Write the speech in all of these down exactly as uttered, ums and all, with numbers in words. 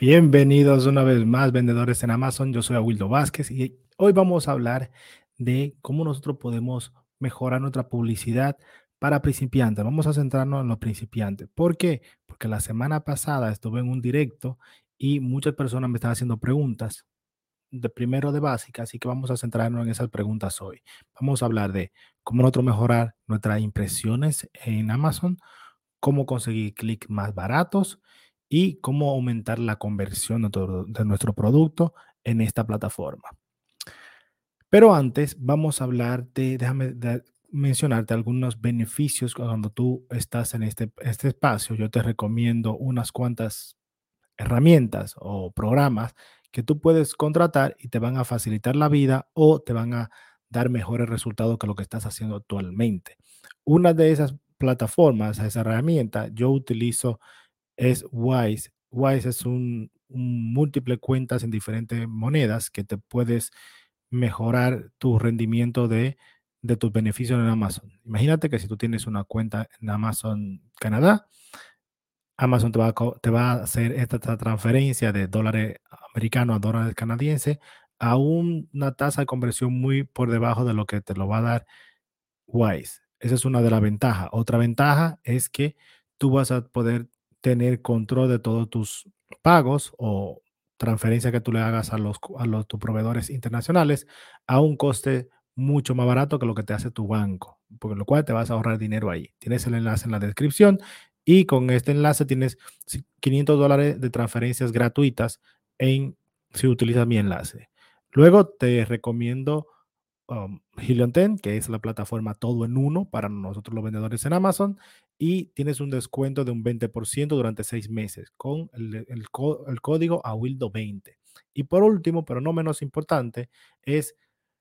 Bienvenidos una vez más, vendedores en Amazon. Yo soy Awildo Vázquez y hoy vamos a hablar de cómo nosotros podemos mejorar nuestra publicidad para principiantes. Vamos a centrarnos en los principiantes. ¿Por qué? Porque la semana pasada estuve en un directo y muchas personas me estaban haciendo preguntas de primero de básica, así que vamos a centrarnos en esas preguntas hoy. Vamos a hablar de cómo nosotros mejorar nuestras impresiones en Amazon, cómo conseguir clics más baratos y cómo aumentar la conversión de, todo- de nuestro producto en esta plataforma. Pero antes vamos a hablar de, déjame de- mencionarte algunos beneficios cuando tú estás en este, este espacio. Yo te recomiendo unas cuantas herramientas o programas que tú puedes contratar y te van a facilitar la vida o te van a dar mejores resultados que lo que estás haciendo actualmente. Una de esas plataformas, esa herramienta, yo utilizo es Wise. Wise es un, un múltiple cuentas en diferentes monedas que te puedes mejorar tu rendimiento de, de tus beneficios en Amazon. Imagínate que si tú tienes una cuenta en Amazon Canadá, Amazon te va a, co- te va a hacer esta tra- transferencia de dólares americanos a dólares canadienses a un- una tasa de conversión muy por debajo de lo que te lo va a dar Wise. Esa es una de las ventajas. Otra ventaja es que tú vas a poder tener control de todos tus pagos o transferencias que tú le hagas a los, co- a los tus proveedores internacionales a un coste mucho más barato que lo que te hace tu banco, por lo cual te vas a ahorrar dinero ahí. Tienes el enlace en la descripción y con este enlace tienes si- quinientos dólares de transferencias gratuitas en, si utilizas mi enlace. Luego te recomiendo um, Helium diez, que es la plataforma todo en uno para nosotros los vendedores en Amazon, y tienes un descuento de un veinte por ciento durante seis meses con el, el, co- el código A W I L D O veinte. Y por último, pero no menos importante, es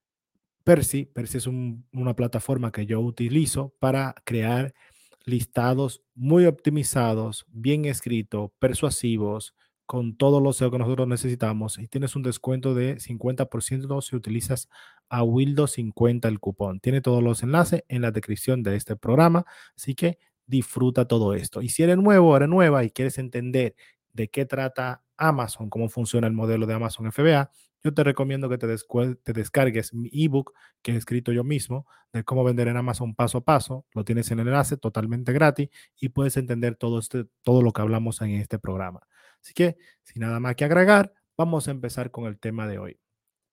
Percy. Percy es un- una plataforma que yo utilizo para crear listados muy optimizados, bien escritos, persuasivos, con todos los S E O que nosotros necesitamos. Y tienes un descuento de cincuenta por ciento si utilizas a Wildo cincuenta el cupón. Tiene todos los enlaces en la descripción de este programa. Así que disfruta todo esto. Y si eres nuevo o eres nueva y quieres entender de qué trata Amazon, cómo funciona el modelo de Amazon F B A, yo te recomiendo que te, descue- te descargues mi ebook que he escrito yo mismo de cómo vender en Amazon paso a paso. Lo tienes en el enlace totalmente gratis y puedes entender todo, este, todo lo que hablamos en este programa. Así que, sin nada más que agregar, vamos a empezar con el tema de hoy.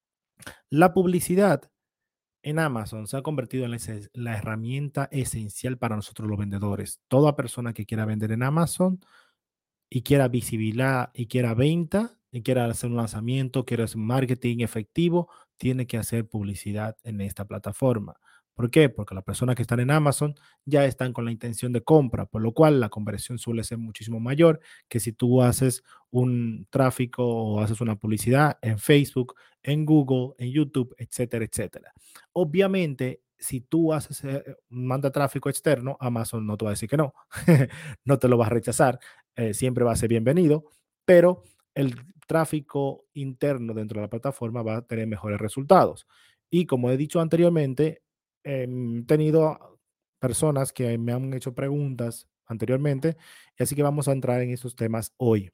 La publicidad en Amazon se ha convertido en la, la herramienta esencial para nosotros los vendedores. Toda persona que quiera vender en Amazon y quiera visibilidad y quiera venta y quiera hacer un lanzamiento, quiera hacer un marketing efectivo, tiene que hacer publicidad en esta plataforma. ¿Por qué? Porque las personas que están en Amazon ya están con la intención de compra, por lo cual la conversión suele ser muchísimo mayor que si tú haces un tráfico o haces una publicidad en Facebook, en Google, en YouTube, etcétera, etcétera. Obviamente, si tú haces, eh, manda tráfico externo, Amazon no te va a decir que no, no te lo va a rechazar, eh, siempre va a ser bienvenido, pero el tráfico interno dentro de la plataforma va a tener mejores resultados. Y como he dicho anteriormente, he eh, tenido personas que me han hecho preguntas anteriormente, y así que vamos a entrar en estos temas hoy.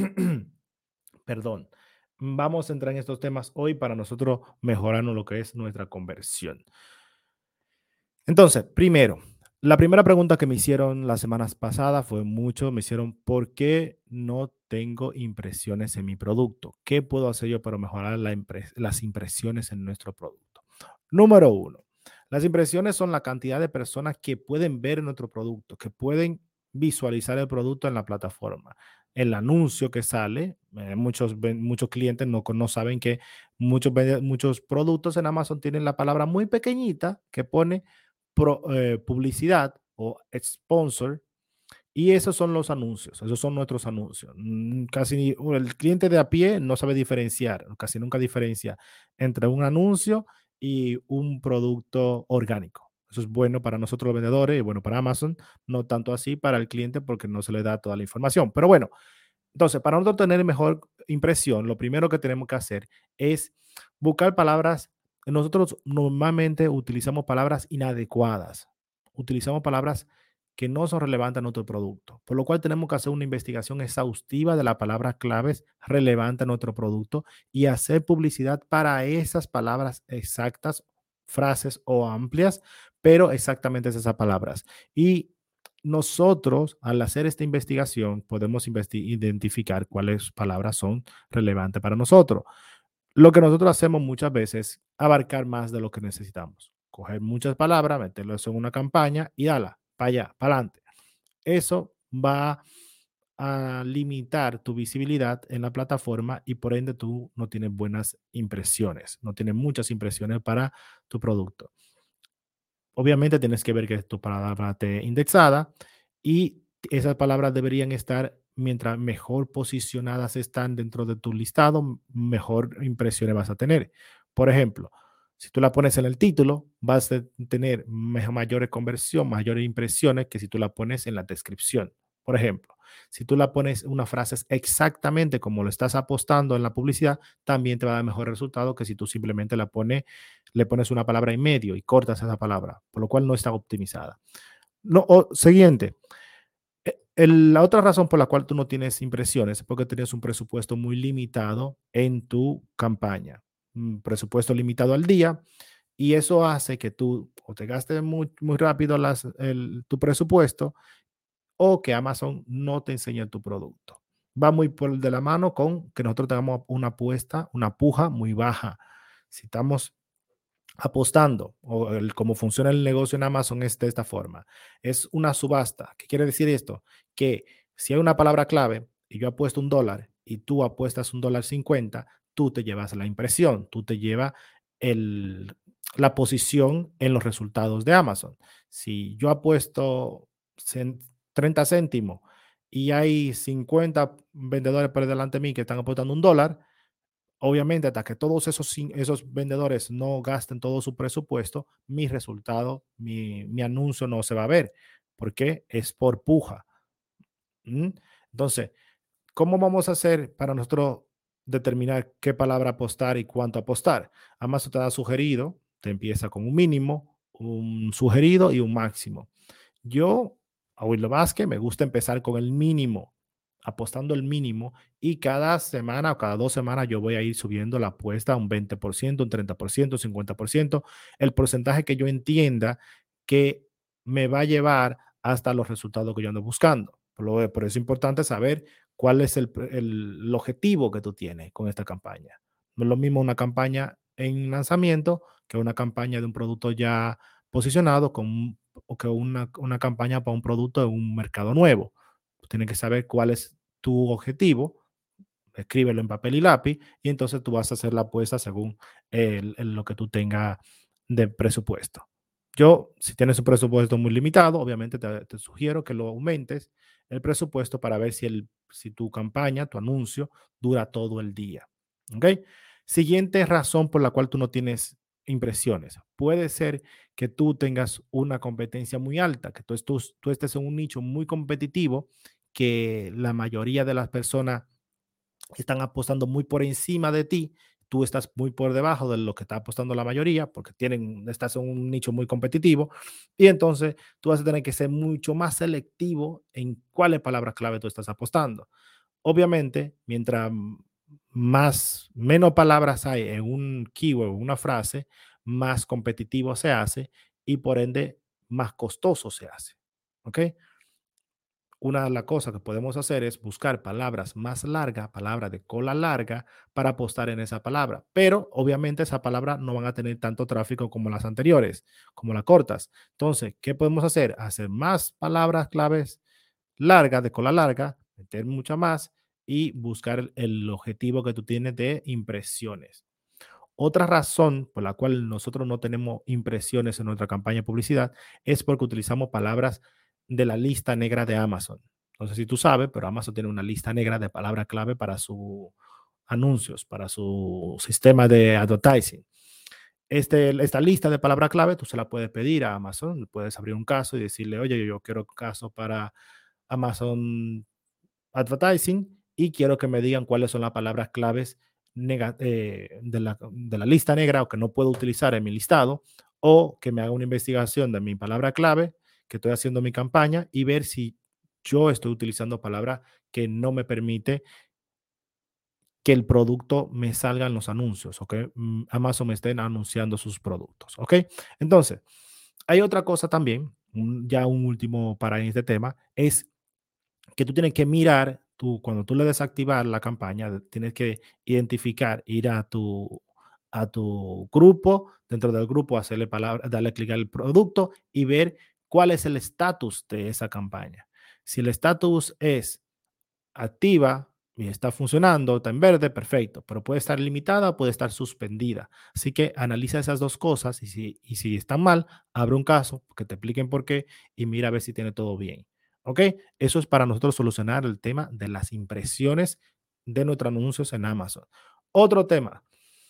Perdón. Vamos a entrar en estos temas hoy para nosotros mejorarnos lo que es nuestra conversión. Entonces, primero, la primera pregunta que me hicieron las semanas pasadas fue mucho, me hicieron, ¿por qué no tengo impresiones en mi producto? ¿Qué puedo hacer yo para mejorar la impres las impresiones en nuestro producto? Número uno, las impresiones son la cantidad de personas que pueden ver nuestro producto, que pueden visualizar el producto en la plataforma. El anuncio que sale, eh, muchos, muchos clientes no, no saben que muchos, muchos productos en Amazon tienen la palabra muy pequeñita que pone pro, eh, publicidad o sponsor, y esos son los anuncios, esos son nuestros anuncios. Mm, Casi el cliente de a pie no sabe diferenciar, casi nunca diferencia entre un anuncio y un producto orgánico. Eso es bueno para nosotros los vendedores y bueno para Amazon, no tanto así para el cliente porque no se le da toda la información. Pero bueno, entonces, para nosotros tener mejor impresión, lo primero que tenemos que hacer es buscar palabras. Nosotros normalmente utilizamos palabras inadecuadas, utilizamos palabras que no son relevantes a nuestro producto, por lo cual tenemos que hacer una investigación exhaustiva de las palabras claves relevantes a nuestro producto y hacer publicidad para esas palabras exactas, frases o amplias, pero exactamente esas palabras. Y nosotros, al hacer esta investigación, podemos investi- identificar cuáles palabras son relevantes para nosotros. Lo que nosotros hacemos muchas veces es abarcar más de lo que necesitamos. Coger muchas palabras, meterlo en una campaña y ala, para allá, para adelante. Eso va a limitar tu visibilidad en la plataforma y por ende tú no tienes buenas impresiones, no tienes muchas impresiones para tu producto. Obviamente tienes que ver que tu palabra esté indexada y esas palabras deberían estar, mientras mejor posicionadas están dentro de tu listado, mejor impresiones vas a tener. Por ejemplo, si tú la pones en el título, vas a tener me- mayores conversión, mayores impresiones que si tú la pones en la descripción. Por ejemplo, si tú la pones una frase exactamente como lo estás apostando en la publicidad, también te va a dar mejor resultado que si tú simplemente la pones, le pones una palabra en medio y cortas esa palabra, por lo cual no está optimizada. No, o, siguiente, eh, el- la otra razón por la cual tú no tienes impresiones es porque tienes un presupuesto muy limitado en tu campaña. Un presupuesto limitado al día y eso hace que tú o te gastes muy, muy rápido las, el- tu presupuesto o que Amazon no te enseñe tu producto. Va muy por de la mano con que nosotros tengamos una apuesta, una puja muy baja. Si estamos apostando o el, cómo funciona el negocio en Amazon es de esta forma. Es una subasta. ¿Qué quiere decir esto? Que si hay una palabra clave y yo apuesto un dólar y tú apuestas un dólar cincuenta, tú te llevas la impresión, tú te llevas el, la posición en los resultados de Amazon. Si yo apuesto cen- treinta céntimos y hay cincuenta vendedores por delante de mí que están apostando un dólar, obviamente, hasta que todos esos, cin- esos vendedores no gasten todo su presupuesto, mi resultado, mi, mi anuncio no se va a ver, porque es por puja. ¿Mm? Entonces, ¿cómo vamos a hacer para nosotros determinar qué palabra apostar y cuánto apostar? Amazon te da sugerido, te empieza con un mínimo, un sugerido y un máximo. Yo, a Willo Vázquez, me gusta empezar con el mínimo, apostando el mínimo, y cada semana o cada dos semanas yo voy a ir subiendo la apuesta a un veinte por ciento, un treinta por ciento, un cincuenta por ciento, el porcentaje que yo entienda que me va a llevar hasta los resultados que yo ando buscando. Por, lo, por eso es importante saber cuál es el, el, el objetivo que tú tienes con esta campaña. No es lo mismo una campaña en lanzamiento que una campaña de un producto ya posicionado con o que una, una campaña para un producto en un mercado nuevo. Tú tienes que saber cuál es tu objetivo, escríbelo en papel y lápiz, y entonces tú vas a hacer la apuesta según el, el- lo que tú tengas de presupuesto. Yo, si tienes un presupuesto muy limitado, obviamente te, te sugiero que lo aumentes el presupuesto para ver si, el, si tu campaña, tu anuncio, dura todo el día. ¿Ok? Siguiente razón por la cual tú no tienes impresiones. Puede ser que tú tengas una competencia muy alta, que tú, tú, tú estés en un nicho muy competitivo, que la mayoría de las personas están apostando muy por encima de ti, tú estás muy por debajo de lo que está apostando la mayoría, porque tienen, estás en un nicho muy competitivo, y entonces tú vas a tener que ser mucho más selectivo en cuáles palabras clave tú estás apostando. Obviamente, mientras más, menos palabras hay en un keyword, una frase, más competitivo se hace y por ende más costoso se hace. ¿Ok? Una de las cosas que podemos hacer es buscar palabras más largas, palabras de cola larga, para apostar en esa palabra. Pero obviamente esa palabra no van a tener tanto tráfico como las anteriores, como las cortas. Entonces, ¿qué podemos hacer? Hacer más palabras claves largas, de cola larga, meter mucha más y buscar el, el objetivo que tú tienes de impresiones. Otra razón por la cual nosotros no tenemos impresiones en nuestra campaña de publicidad es porque utilizamos palabras de la lista negra de Amazon. No sé si tú sabes, pero Amazon tiene una lista negra de palabras clave para sus anuncios, para su sistema de advertising. Este, esta lista de palabras clave tú se la puedes pedir a Amazon, puedes abrir un caso y decirle, oye, yo quiero un caso para Amazon Advertising y quiero que me digan cuáles son las palabras claves nega- eh, de, la, de la lista negra o que no puedo utilizar en mi listado, o que me haga una investigación de mi palabra clave que estoy haciendo mi campaña y ver si yo estoy utilizando palabras que no me permite que el producto me salga en los anuncios, ¿ok? Mm, Amazon me estén anunciando sus productos, ¿ok? Entonces, hay otra cosa también, un- ya un último para este tema, es que tú tienes que mirar, tú, cuando tú le desactivar la campaña, tienes que identificar, ir a tu, a tu grupo, dentro del grupo, hacerle palabra, darle clic al producto y ver cuál es el estatus de esa campaña. Si el estatus es activa y está funcionando, está en verde, perfecto, pero puede estar limitada o puede estar suspendida. Así que analiza esas dos cosas y si, y si están mal, abre un caso, que te expliquen por qué y mira a ver si tiene todo bien. ¿Ok? Eso es para nosotros solucionar el tema de las impresiones de nuestros anuncios en Amazon. Otro tema.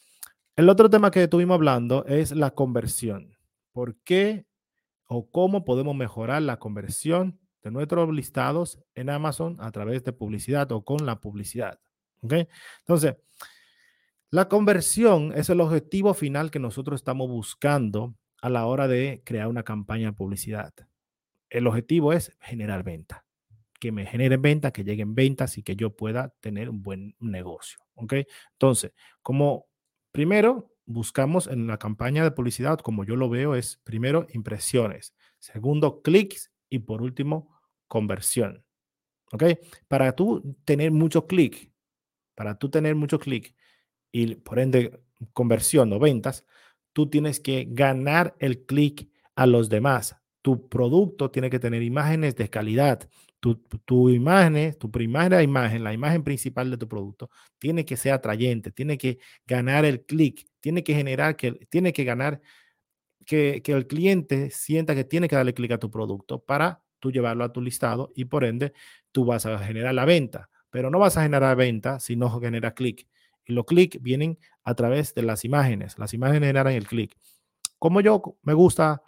El otro tema que estuvimos hablando es la conversión. ¿Por qué o cómo podemos mejorar la conversión de nuestros listados en Amazon a través de publicidad o con la publicidad? ¿Ok? Entonces, la conversión es el objetivo final que nosotros estamos buscando a la hora de crear una campaña de publicidad. El objetivo es generar venta, que me generen ventas, que lleguen ventas y que yo pueda tener un buen negocio. ¿Ok? Entonces, como primero buscamos en la campaña de publicidad, como yo lo veo, es primero impresiones, segundo clics y por último conversión. ¿Ok? Para tú tener mucho clic, para tú tener mucho clic y por ende conversión o ventas, tú tienes que ganar el clic a los demás. Tu producto tiene que tener imágenes de calidad. Tu, tu imagen, tu primera imagen, la imagen principal de tu producto, tiene que ser atrayente, tiene que ganar el clic, tiene que generar que, tiene que ganar que, que el cliente sienta que tiene que darle clic a tu producto para tú llevarlo a tu listado y por ende tú vas a generar la venta. Pero no vas a generar venta si no genera clic. Y los clics vienen a través de las imágenes. Las imágenes generan el clic. Como yo me gusta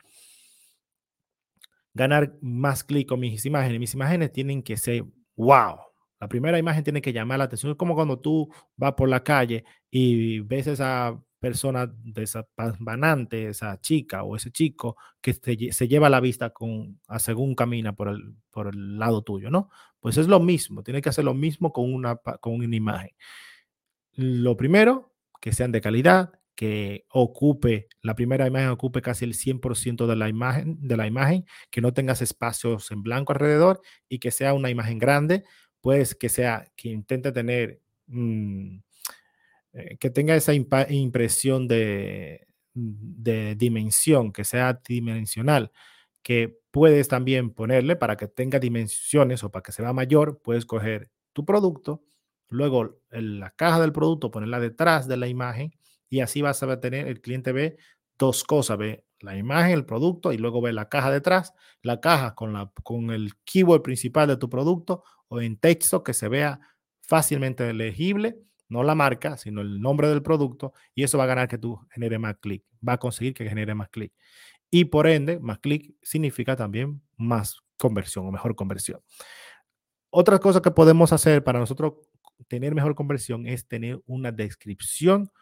ganar más clic con mis imágenes. Mis imágenes tienen que ser wow. La primera imagen tiene que llamar la atención. Es como cuando tú vas por la calle y ves a esa persona desapanante, esa chica o ese chico que se, se lleva la vista con, a según camina por el, por el lado tuyo, ¿no? Pues es lo mismo, tiene que hacer lo mismo con una, con una imagen. Lo primero, que sean de calidad, que ocupe, la primera imagen ocupe casi el cien por ciento de la imagen, de la imagen, que no tengas espacios en blanco alrededor y que sea una imagen grande, pues que sea, que intente tener, mm, eh, que tenga esa impa- impresión de, de dimensión, que sea dimensional, que puedes también ponerle para que tenga dimensiones o para que se vea mayor, puedes coger tu producto, luego el- la caja del producto, ponerla detrás de la imagen y así vas a tener, el cliente ve dos cosas, ve la imagen, el producto y luego ve la caja detrás, la caja con, la, con el keyword principal de tu producto o en texto que se vea fácilmente legible, no la marca, sino el nombre del producto, y eso va a ganar que tú genere más clic, va a conseguir que genere más clic. Y por ende, más clic significa también más conversión o mejor conversión. Otra cosa que podemos hacer para nosotros tener mejor conversión es tener una descripción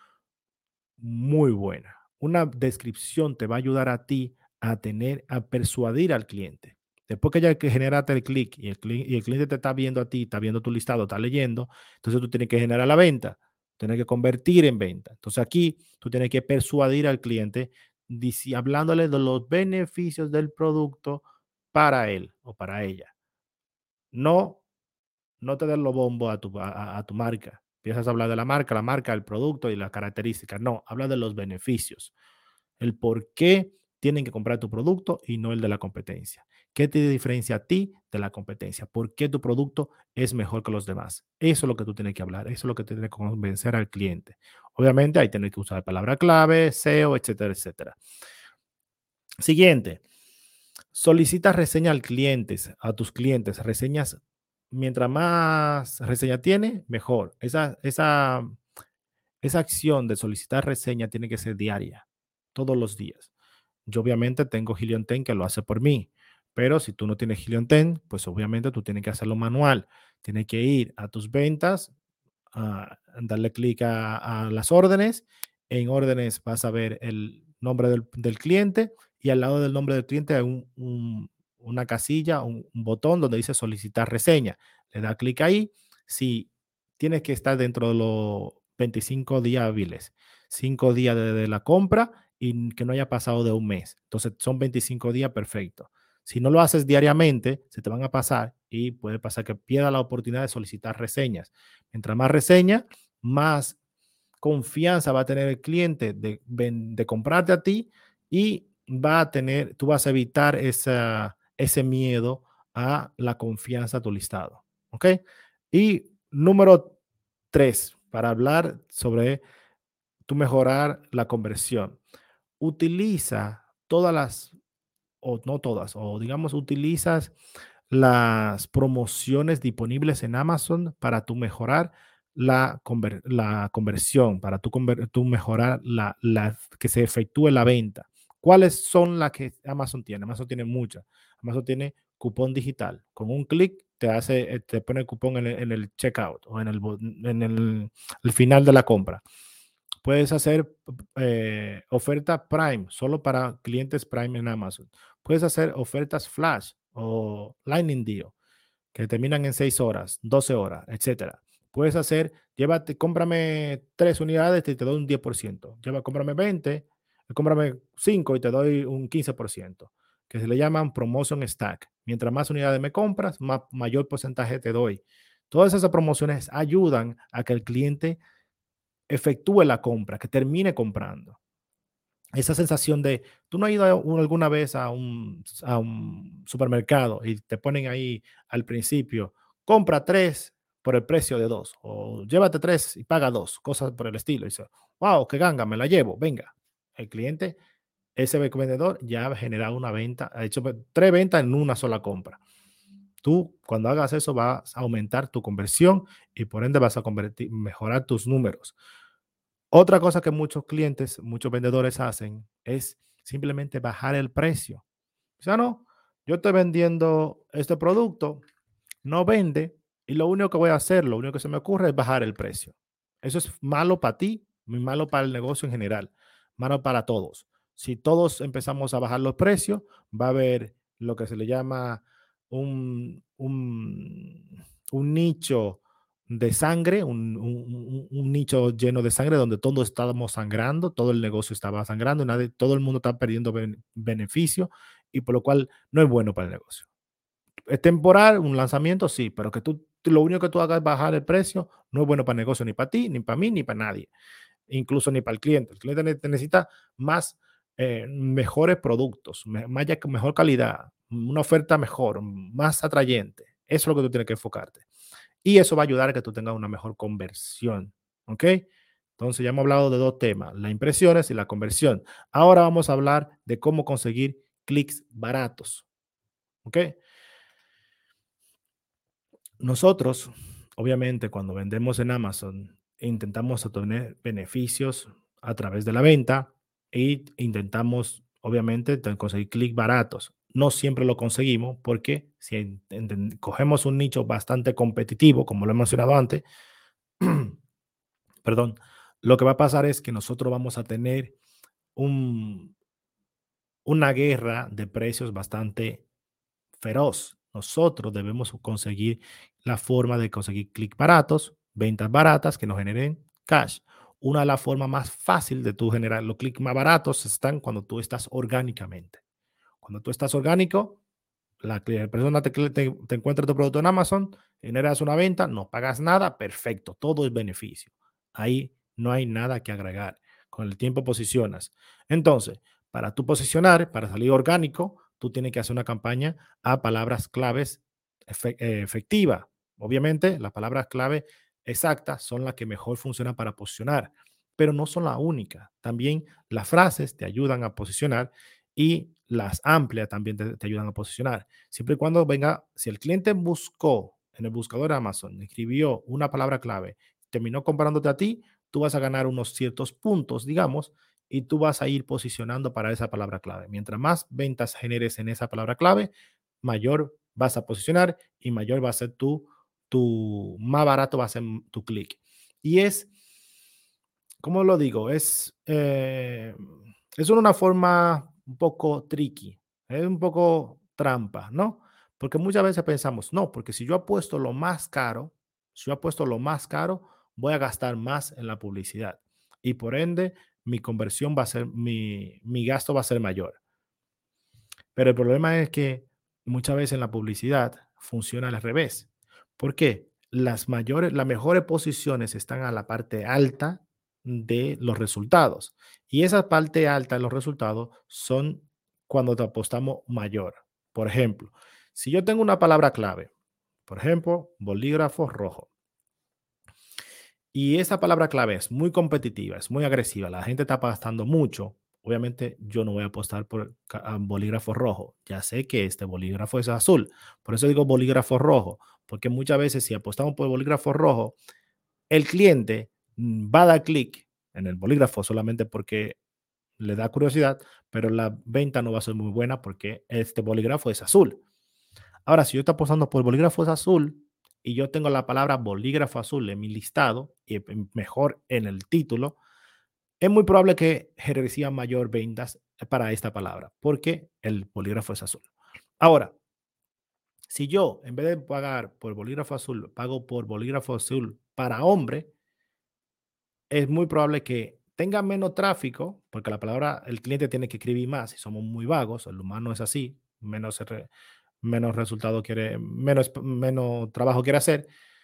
muy buena. Una descripción te va a ayudar a ti a tener, a persuadir al cliente. Después que ya que generaste el clic y el, cli- y el cliente te está viendo a ti, está viendo tu listado, está leyendo, entonces tú tienes que generar la venta, tienes que convertir en venta. Entonces aquí tú tienes que persuadir al cliente dici- hablándole de los beneficios del producto para él o para ella. No no te des los bombos a tu, a, a- a tu marca. Empiezas a hablar de la marca, la marca, el producto y las características. No, habla de los beneficios. El por qué tienen que comprar tu producto y no el de la competencia. ¿Qué te diferencia a ti de la competencia? ¿Por qué tu producto es mejor que los demás? Eso es lo que tú tienes que hablar. Eso es lo que tienes que convencer al cliente. Obviamente, ahí tienes que usar palabra clave, S E O, etcétera, etcétera. Siguiente, solicita reseña al cliente, a tus clientes, reseñas. Mientras más reseña tiene, mejor. Esa, esa, esa acción de solicitar reseña tiene que ser diaria, todos los días. Yo obviamente tengo Helium ten que lo hace por mí, pero si tú no tienes Helium ten, pues obviamente tú tienes que hacerlo manual. Tienes que ir a tus ventas, a darle clic a, a las órdenes. En órdenes vas a ver el nombre del, del cliente y al lado del nombre del cliente hay un, un, una casilla, un, un botón donde dice solicitar reseña. Le da clic ahí. Si tienes que estar dentro de los veinticinco días hábiles, cinco días de, de la compra y que no haya pasado de un mes. Entonces son veinticinco días, perfecto. Si no lo haces diariamente, se te van a pasar y puede pasar que pierda la oportunidad de solicitar reseñas. Mientras más reseñas, más confianza va a tener el cliente de, de comprarte a ti y va a tener, tú vas a evitar esa, ese miedo a la confianza a tu listado. ¿Ok? Y número tres, para hablar sobre tu mejorar la conversión. Utiliza todas las, o no todas, o digamos, utilizas las promociones disponibles en Amazon para tu mejorar la, conver- la conversión, para tu, conver- tu mejorar la, la- que se efectúe la venta. ¿Cuáles son las que Amazon tiene? Amazon tiene muchas. Amazon tiene cupón digital. Con un clic te hace, eh, te pone el cupón en el, en el checkout o en el, bo- en el, el final de la compra. Puedes hacer eh, oferta Prime solo para clientes Prime en Amazon. Puedes hacer ofertas Flash o Lightning Deal que terminan en seis horas, doce horas, etcétera. Puedes hacer, llévate, cómprame tres unidades y te doy un diez por ciento. Lleva, cómprame veinte, cómprame cinco y te doy un quince por ciento, que se le llaman promotion stack. Mientras más unidades me compras, más, mayor porcentaje te doy. Todas esas promociones ayudan a que el cliente efectúe la compra, que termine comprando. Esa sensación de, tú no has ido a un- alguna vez a un, a un supermercado y te ponen ahí al principio, compra tres por el precio de dos, o llévate tres y paga dos, cosas por el estilo. Y dice, wow, qué ganga, me la llevo, venga. El cliente, ese vendedor ya ha generado una venta, ha hecho tres ventas en una sola compra. Tú, cuando hagas eso, vas a aumentar tu conversión y por ende vas a convertir, mejorar tus números. Otra cosa que muchos clientes, muchos vendedores hacen es simplemente bajar el precio. O sea, no, yo estoy vendiendo este producto, no vende y lo único que voy a hacer, lo único que se me ocurre es bajar el precio. Eso es malo para ti, muy malo para el negocio en general, malo para todos. Si todos empezamos a bajar los precios, va a haber lo que se le llama un, un, un nicho de sangre, un, un, un, nicho lleno de sangre donde todos estábamos sangrando, todo el negocio estaba sangrando, nadie, todo el mundo está perdiendo ben, beneficio y por lo cual no es bueno para el negocio. Es temporal, un lanzamiento, sí, pero que tú, lo único que tú hagas es bajar el precio, no es bueno para el negocio, ni para ti, ni para mí, ni para nadie, incluso ni para el cliente. El cliente necesita más, eh, mejores productos, me, más, mejor calidad, una oferta mejor, más atrayente. Eso es lo que tú tienes que enfocarte. Y eso va a ayudar a que tú tengas una mejor conversión, ¿ok? Entonces ya hemos hablado de dos temas, las impresiones y la conversión. Ahora vamos a hablar de cómo conseguir clics baratos, ¿ok? Nosotros, obviamente, cuando vendemos en Amazon, intentamos obtener beneficios a través de la venta e intentamos, obviamente, conseguir clics baratos. No siempre lo conseguimos porque si cogemos un nicho bastante competitivo, como lo he mencionado antes, perdón, lo que va a pasar es que nosotros vamos a tener un, una guerra de precios bastante feroz. Nosotros debemos conseguir la forma de conseguir clics baratos, ventas baratas que nos generen cash. Una de las formas más fácil de tú generar los clics más baratos están cuando tú estás orgánicamente. Cuando tú estás orgánico, la persona te, te, te encuentra tu producto en Amazon, generas una venta, no pagas nada, perfecto, todo es beneficio. Ahí no hay nada que agregar. Con el tiempo posicionas. Entonces, para tú posicionar, para salir orgánico, tú tienes que hacer una campaña a palabras claves efe, eh, efectiva. Obviamente, las palabras clave exactas son las que mejor funcionan para posicionar, pero no son la única. También las frases te ayudan a posicionar y las amplias también te, te ayudan a posicionar. Siempre y cuando venga, si el cliente buscó en el buscador de Amazon, escribió una palabra clave, terminó comprándote a ti, tú vas a ganar unos ciertos puntos, digamos, y tú vas a ir posicionando para esa palabra clave. Mientras más ventas generes en esa palabra clave, mayor vas a posicionar y mayor va a ser tu, tu más barato va a ser tu clic. Y es, ¿cómo lo digo? Es, eh, es una forma un poco tricky, es un poco trampa, ¿no? Porque muchas veces pensamos, no, porque si yo apuesto lo más caro, si yo apuesto lo más caro, voy a gastar más en la publicidad y por ende mi conversión va a ser, mi, mi gasto va a ser mayor. Pero el problema es que muchas veces en la publicidad funciona al revés. ¿Por qué? Las mayores, las mejores posiciones están a la parte alta de los resultados. Y esa parte alta de los resultados son cuando te apostamos mayor. Por ejemplo, si yo tengo una palabra clave, por ejemplo, bolígrafo rojo, y esa palabra clave es muy competitiva, es muy agresiva, la gente está apostando mucho. Obviamente, yo no voy a apostar por ca- a bolígrafo rojo. Ya sé que este bolígrafo es azul. Por eso digo bolígrafo rojo, porque muchas veces si apostamos por el bolígrafo rojo, el cliente mm, va a dar clic en el bolígrafo solamente porque le da curiosidad, pero la venta no va a ser muy buena porque este bolígrafo es azul. Ahora, si yo estoy apostando por bolígrafos azul y yo tengo la palabra bolígrafo azul en mi listado y em, mejor en el título, es muy probable que reciba mayor ventas para esta palabra porque el bolígrafo es azul. Ahora, si yo en vez de pagar por bolígrafo azul, pago por bolígrafo azul para hombre, es muy probable que tenga menos tráfico, porque la palabra, el cliente tiene que escribir más y somos muy vagos, el humano es así, menos, re- menos resultado quiere, menos, menos trabajo quiere hacer.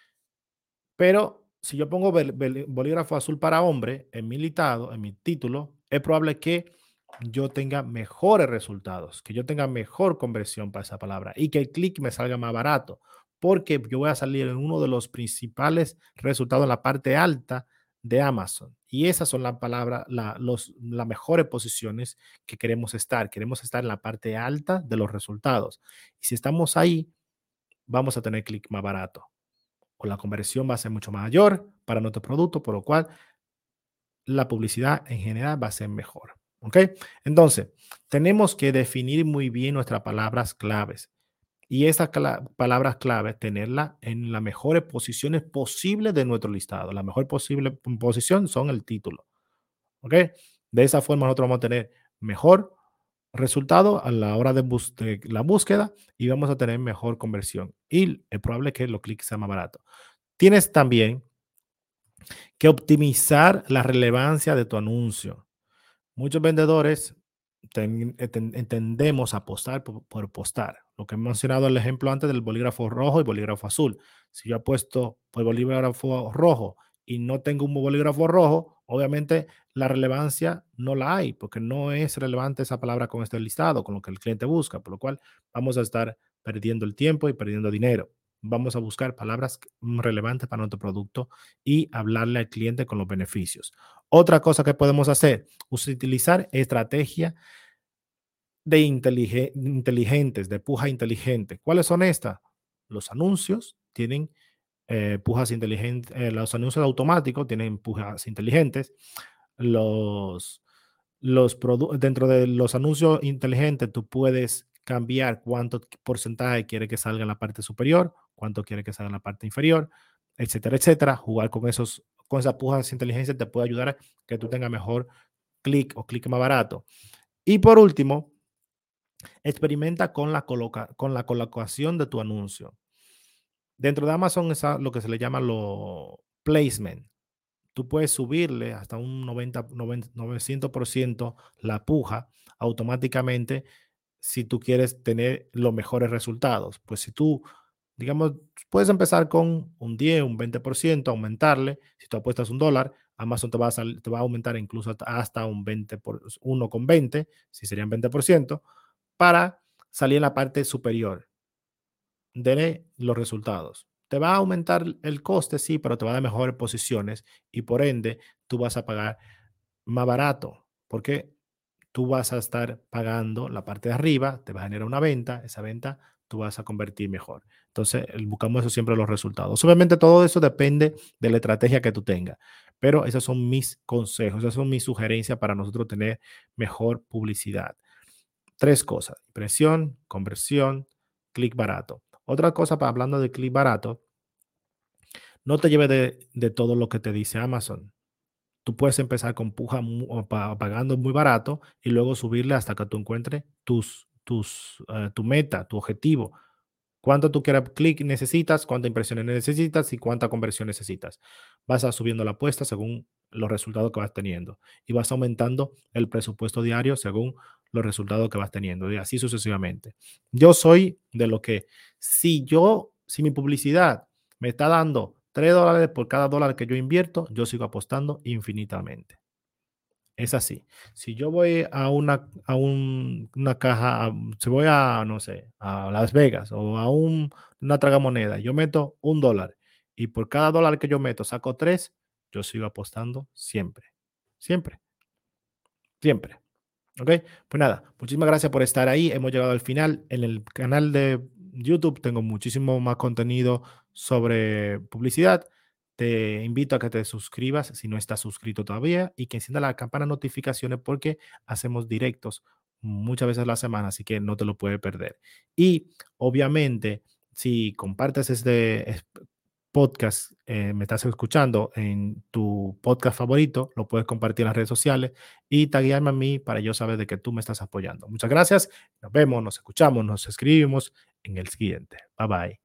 Pero si yo pongo bel- bel- bolígrafo azul para hombre en mi listado, en mi título, es probable que yo tenga mejores resultados, que yo tenga mejor conversión para esa palabra y que el clic me salga más barato, porque yo voy a salir en uno de los principales resultados en la parte alta de Amazon. Y esas son las palabras, la, los, las mejores posiciones que queremos estar. Queremos estar en la parte alta de los resultados. Y si estamos ahí, vamos a tener clic más barato o la conversión va a ser mucho mayor para nuestro producto, por lo cual la publicidad en general va a ser mejor. ¿Ok? Entonces, tenemos que definir muy bien nuestras palabras claves y esas cla- palabras claves tenerlas en las mejores posiciones posibles de nuestro listado. La mejor posible posición son el título. ¿Ok? De esa forma nosotros vamos a tener mejor resultado a la hora de, bus- de la búsqueda y vamos a tener mejor conversión. Y es probable que los clics sean más baratos. Tienes también que optimizar la relevancia de tu anuncio. Muchos vendedores ten- enten- entendemos apostar por, por apostar. Lo que he mencionado el ejemplo antes del bolígrafo rojo y bolígrafo azul. Si yo apuesto por bolígrafo rojo y no tengo un bolígrafo rojo, obviamente la relevancia no la hay, porque no es relevante esa palabra con este listado, con lo que el cliente busca, por lo cual vamos a estar perdiendo el tiempo y perdiendo dinero. Vamos a buscar palabras mm, relevantes para nuestro producto y hablarle al cliente con los beneficios. Otra cosa que podemos hacer, utilizar estrategia de intelige- inteligentes, de puja inteligente. ¿Cuáles son estas? Los anuncios tienen eh, pujas inteligentes, eh, los anuncios automáticos tienen pujas inteligentes. Los, los produ- dentro de los anuncios inteligentes, tú puedes cambiar cuánto porcentaje quiere que salga en la parte superior, cuánto quiere que salga en la parte inferior, etcétera, etcétera. Jugar con esos, con esas pujas inteligentes te puede ayudar a que tú tengas mejor clic o clic más barato. Y por último, experimenta con la, coloca, con la colocación de tu anuncio. Dentro de Amazon es lo que se le llama lo placement. Tú puedes subirle hasta un noventa, noventa, novecientos por ciento la puja automáticamente si tú quieres tener los mejores resultados. Pues si tú, digamos, puedes empezar con un diez, un veinte por ciento, aumentarle. Si tú apuestas un dólar, Amazon te va a, sal- te va a aumentar incluso hasta hasta un veinte por uno con veinte, si serían veinte por ciento, para salir en la parte superior de los resultados. Te va a aumentar el coste, sí, pero te va a dar mejores posiciones y por ende tú vas a pagar más barato porque tú vas a estar pagando la parte de arriba, te va a generar una venta, esa venta tú vas a convertir mejor. Entonces, el- buscamos eso siempre los resultados. Obviamente todo eso depende de la estrategia que tú tengas, pero esos son mis consejos, esas son mis sugerencias para nosotros tener mejor publicidad. Tres cosas: impresión, conversión, clic barato. Otra cosa, pa- hablando de clic barato, no te lleves de, de todo lo que te dice Amazon. Tú puedes empezar con puja mu- o pa- pagando muy barato y luego subirle hasta que tú encuentres tus tus, eh, tu meta, tu objetivo. Cuánto tú quieras clic necesitas, cuántas impresiones necesitas y cuánta conversión necesitas. Vas a subiendo la apuesta según los resultados que vas teniendo y vas aumentando el presupuesto diario según los resultados que vas teniendo y así sucesivamente. Yo soy de lo que si yo, si mi publicidad me está dando tres dólares por cada dólar que yo invierto, yo sigo apostando infinitamente. Es así. Si yo voy a una, a un- una caja, a- si voy a, no sé, a Las Vegas o a un, una tragamoneda, yo meto un dólar y por cada dólar que yo meto saco tres, yo sigo apostando siempre, siempre, siempre. ¿Ok? Pues nada, muchísimas gracias por estar ahí. Hemos llegado al final. En el canal de YouTube tengo muchísimo más contenido sobre publicidad. Te invito a que te suscribas si no estás suscrito todavía y que encienda la campana de notificaciones porque hacemos directos muchas veces a la semana, así que no te lo puedes perder. Y obviamente, si compartes este es- podcast, eh, me estás escuchando en tu podcast favorito, lo puedes compartir en las redes sociales y taguearme a mí para yo saber de que tú me estás apoyando. Muchas gracias. Nos vemos, nos escuchamos, nos escribimos en el siguiente. Bye bye.